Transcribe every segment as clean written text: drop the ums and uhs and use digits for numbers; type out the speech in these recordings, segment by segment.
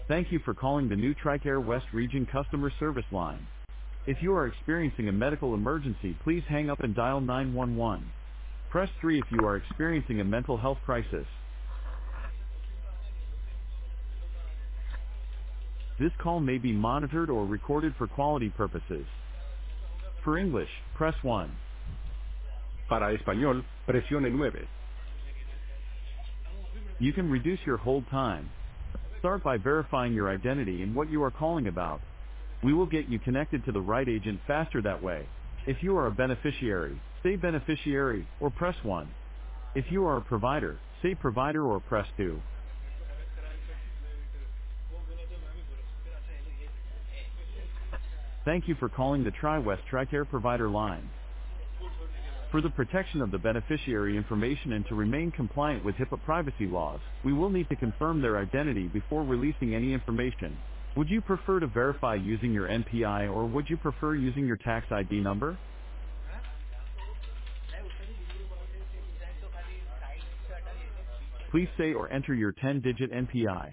Thank you for calling the new TRICARE West Region customer service line. If you are experiencing a medical emergency, please hang up and dial 911. Press 3 if you are experiencing a mental health crisis. This call may be monitored or recorded for quality purposes. For English, press 1. Para español, presione 9. You can reduce your hold time. Start by verifying your identity and what you are calling about. We will get you connected to the right agent faster that way. If you are a beneficiary, say beneficiary, or press 1. If you are a provider, say provider or press 2. Thank you for calling the TriWest TRICARE provider line. For the protection of the beneficiary information and to remain compliant with HIPAA privacy laws, we will need to confirm their identity before releasing any information. Would you prefer to verify using your NPI or would you prefer using your tax ID number? Please say or enter your 10-digit NPI.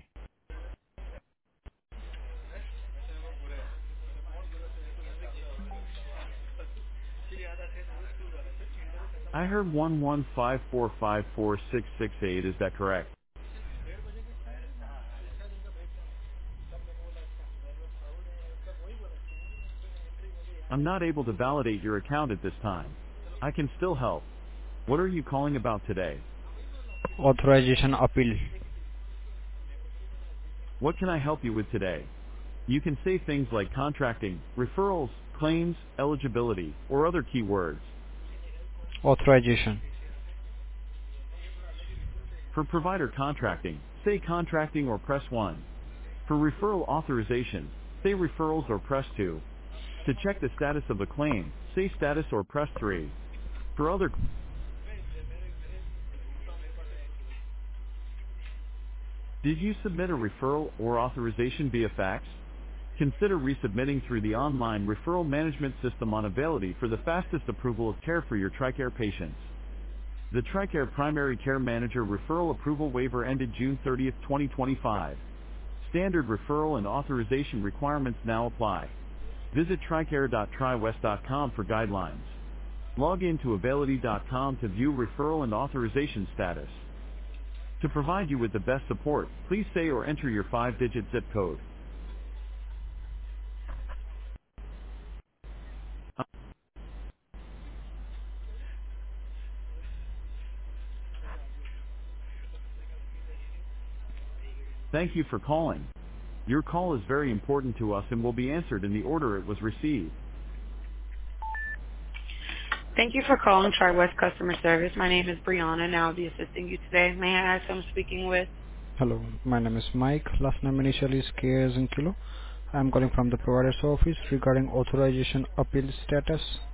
I heard 1154544668. Is that correct? I'm not able to validate your account at this time. I can still help. What are you calling about today? Authorization appeal. What can I help you with today? You can say things like contracting, referrals, claims, eligibility, or other keywords. Authorization. For provider contracting, say contracting or press 1. For referral authorization, say referrals or press 2. To check the status of a claim, say status or press 3. For other, did you submit a referral or authorization via fax? Consider resubmitting through the online referral management system on Availity for the fastest approval of care for your TRICARE patients. The TRICARE Primary Care Manager referral approval waiver ended June 30, 2025. Standard referral and authorization requirements now apply. Visit tricare.triwest.com for guidelines. Log in to Availity.com to view referral and authorization status. To provide you with the best support, please say or enter your 5-digit zip code. Thank you for calling. Your call is very important to us and will be answered in the order it was received. Thank you for calling TriWest Customer Service. My name is Brianna, and I'll be assisting you today. May I ask who I'm speaking with? Hello, my name is Mike. Last name initial is K as in kilo. I'm calling from the provider's office regarding authorization appeal status.